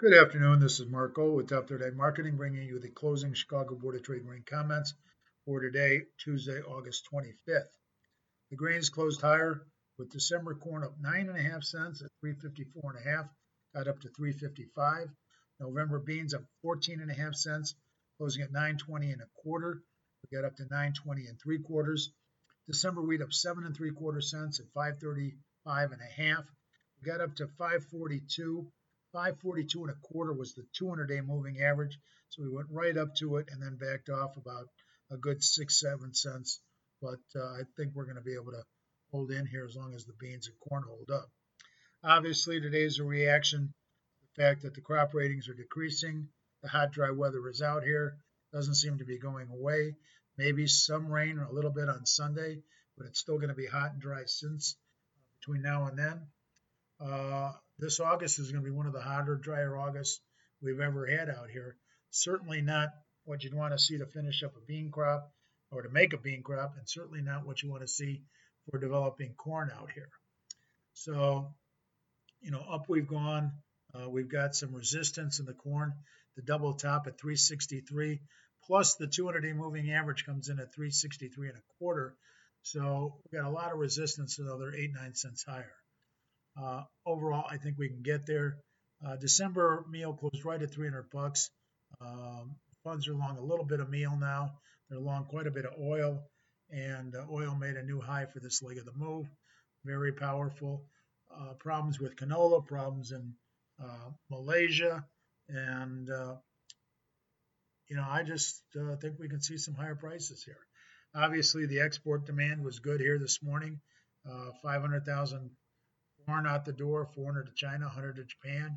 Good afternoon. This is Marco with Top 38 Marketing, bringing you the closing Chicago Board of Trade grain comments for today, Tuesday, August 25th. The grains closed higher with December corn up 9.5 cents at 354.5, got up to 355. November beans up 14.5 cents, closing at 920 and a quarter. We got up to 920 and three quarters. December wheat up 7.75 cents at 535 and a half. We got up to 542. 542 and a quarter was the 200-day moving average. So we went right up to it and then backed off about a good 6-7 cents. But I think we're going to be able to hold in here as long as the beans and corn hold up. Obviously, today's a reaction to the fact that the crop ratings are decreasing. The hot, dry weather is out here. Doesn't seem to be going away. Maybe some rain a little bit on Sunday, but it's still going to be hot and dry since between now and then. This August is going to be one of the hotter, drier Augusts we've ever had out here. Certainly not what you'd want to see to finish up a bean crop or to make a bean crop, and certainly not what you want to see for developing corn out here. So, up we've gone. We've got some resistance in the corn. The double top at 363, plus the 200-day moving average comes in at 363 and a quarter. So we've got a lot of resistance, another 8-9 cents higher. Overall, I think we can get there. December meal closed right at $300. Funds are long a little bit of meal now. They're long quite a bit of oil, and oil made a new high for this leg of the move. Very powerful. Problems with canola, problems in Malaysia, and I just think we can see some higher prices here. Obviously, the export demand was good here this morning. 500,000 corn out the door, 400 to China, 100 to Japan,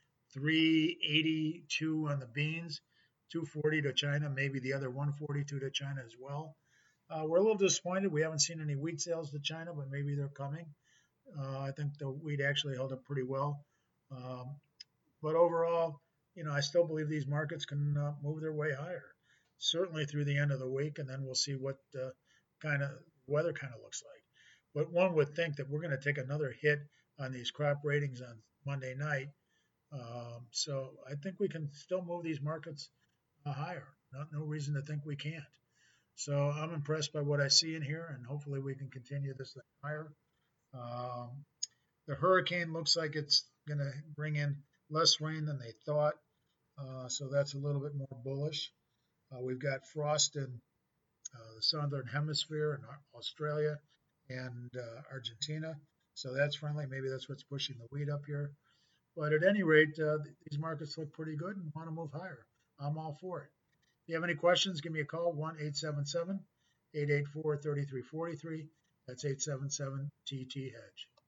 382 on the beans, 240 to China, maybe the other 142 to China as well. We're a little disappointed. We haven't seen any wheat sales to China, but maybe they're coming. I think the wheat actually held up pretty well. But overall, I still believe these markets can move their way higher, certainly through the end of the week, and then we'll see what kind of weather kind of looks like. But one would think that we're going to take another hit on these crop ratings on Monday night. So I think we can still move these markets higher. No reason to think we can't. So I'm impressed by what I see in here, and hopefully we can continue this thing higher. The hurricane looks like it's going to bring in less rain than they thought. So that's a little bit more bullish. We've got frost in the southern hemisphere in Australia and Argentina. So that's friendly. Maybe that's what's pushing the wheat up here. But at any rate, these markets look pretty good and want to move higher. I'm all for it. If you have any questions, give me a call, 1-877-884-3343. That's 877-TT-HEDGE.